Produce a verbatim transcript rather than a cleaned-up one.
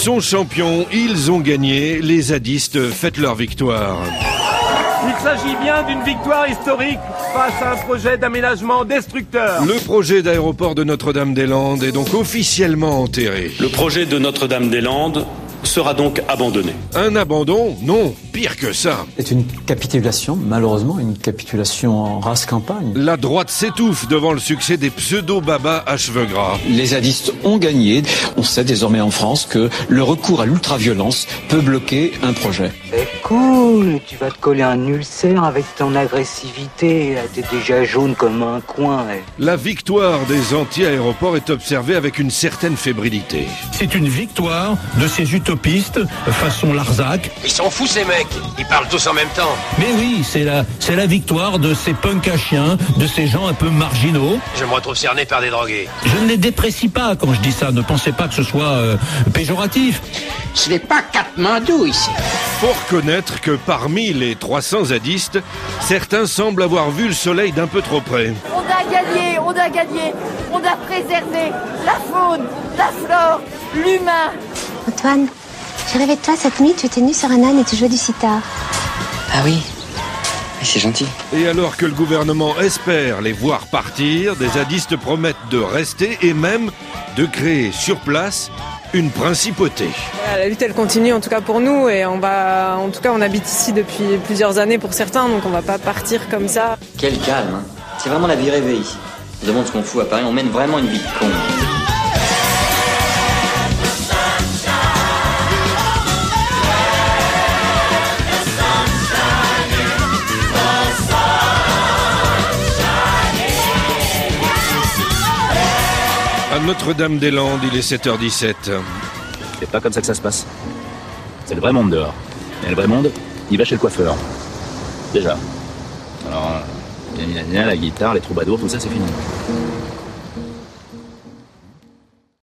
sont champions, ils ont gagné, les zadistes fêtent leur victoire. Il s'agit bien d'une victoire historique face à un projet d'aménagement destructeur. Le projet d'aéroport de Notre-Dame-des-Landes est donc officiellement enterré. Le projet de Notre-Dame-des-Landes sera donc abandonné. Un abandon? Non, pire que ça. C'est une capitulation, malheureusement, une capitulation en race campagne. La droite s'étouffe devant le succès des pseudo-babas à cheveux gras. Les zadistes ont gagné. On sait désormais en France que le recours à l'ultraviolence peut bloquer un projet. C'est cool, tu vas te coller un ulcère avec ton agressivité. Là, t'es déjà jaune comme un coin. Eh. La victoire des anti-aéroports est observée avec une certaine fébrilité. C'est une victoire de ces utopistes façon Larzac. Ils sont fous ces mecs, ils parlent tous en même temps. Mais oui, c'est la, c'est la victoire de ces punks à chiens, de ces gens un peu marginaux. Je me retrouve cerné par des drogués. Je ne les déprécie pas quand je dis ça, ne pensez pas que ce soit euh, péjoratif. Ce n'est pas Katmandou ici. Faut reconnaître que parmi les trois cents zadistes, certains semblent avoir vu le soleil d'un peu trop près. On a gagné, on a gagné, on a préservé la faune, la flore, l'humain. Antoine, j'ai rêvé de toi cette nuit, tu étais nu sur un âne et tu jouais du sitar. Ah oui, c'est gentil. Et alors que le gouvernement espère les voir partir, des zadistes promettent de rester et même de créer sur place une principauté. La lutte elle continue en tout cas pour nous et on va, en tout cas on habite ici depuis plusieurs années pour certains donc on va pas partir comme ça. Quel calme, hein. C'est vraiment la vie rêvée ici. On se demande ce qu'on fout à Paris, on mène vraiment une vie de con. À Notre-Dame-des-Landes, il est sept heures dix-sept. C'est pas comme ça que ça se passe. C'est le vrai monde dehors. Et le vrai monde, il va chez le coiffeur. Déjà. Alors, gna gna gna, la guitare, les troubadours, tout ça, c'est fini.